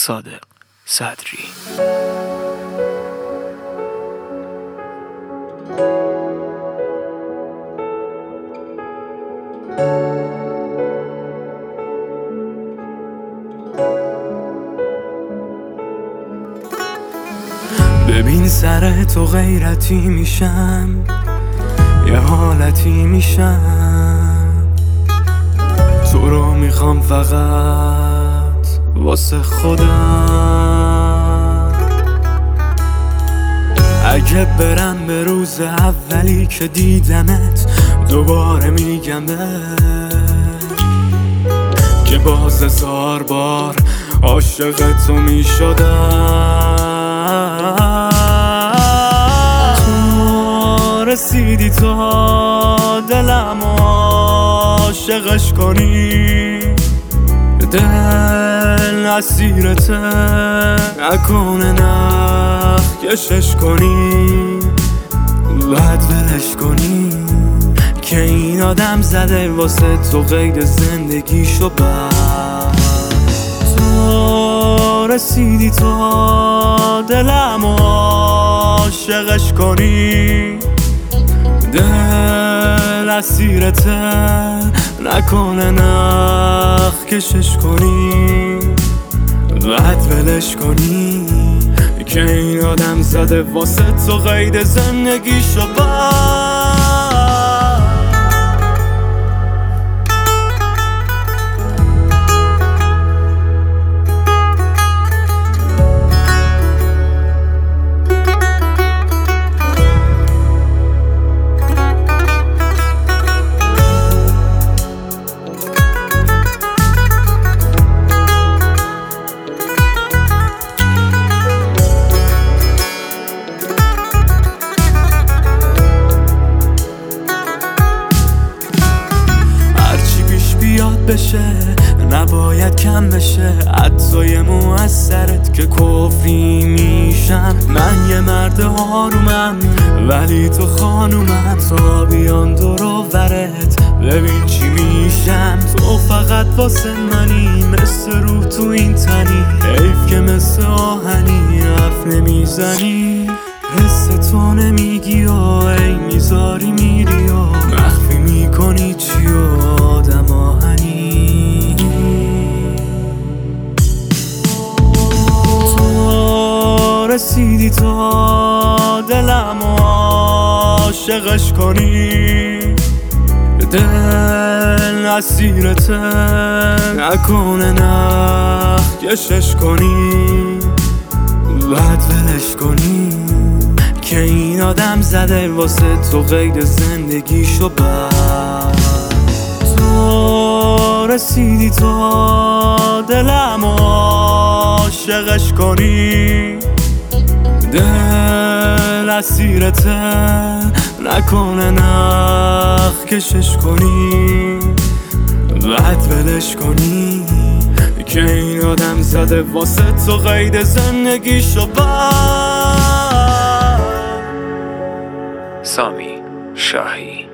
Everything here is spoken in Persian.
صادق صدری. ببین سر تو غیرتی میشم، یه حالتی میشم، تو رو میخوام فقط واسه خودم. اگه برم به روز اولی که دیدمت، دوباره میگم که باز 1000 بار عاشق تو میشدم. تو رسیدی تا دلم عاشقش کنی، دل اسیرته نکنه نخ کشش کنی، بعد ولش کنی که این آدم زده واسه تو قید زندگیشو. بعد تو رسیدی تا دلم عاشقش کنی، دل اسیرته نکنه نخ کشش کنی، بعد ولش کنی که این آدم زده واسه تو قید زندگیشو. بشه نباید کم بشه، عطای موثرت که کفری میشم. من یه مرد آرومم ولی تو خانومم، تا بیان دور و برت ببین چی میشم. تو فقط واسه منی، مثل روح تو این تنی، حیف که مثل آهنی حرف نمیزنی. حس تو نمیگی و ای میذاری میری و مخفی میکنی چی و آدم آهنی. تو رسیدی تا دلم عاشقش کنی، دل اسیرته نکنه نخ کشش کنی، بعد ولش کنی که این آدم زده واسه تو قید زندگیشو. بعد تو رسیدی تا دلم عاشقش کنی، دل اسیرته نکنه نخ کشش کنی، بعد ولش کنی که این آدم زده واسه تو قید زندگیشو. سامی شاهی.